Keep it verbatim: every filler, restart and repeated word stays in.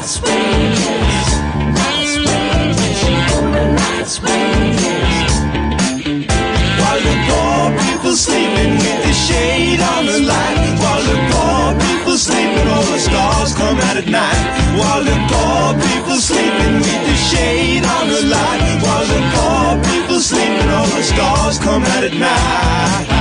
night's wages, night's wages, on the night's wages. While the poor people sleeping with the shade on the light, while the poor people sleeping, all the stars come out at night. While the poor people sleeping with the shade on the light, while the poor people sleeping, all the stars come out at night.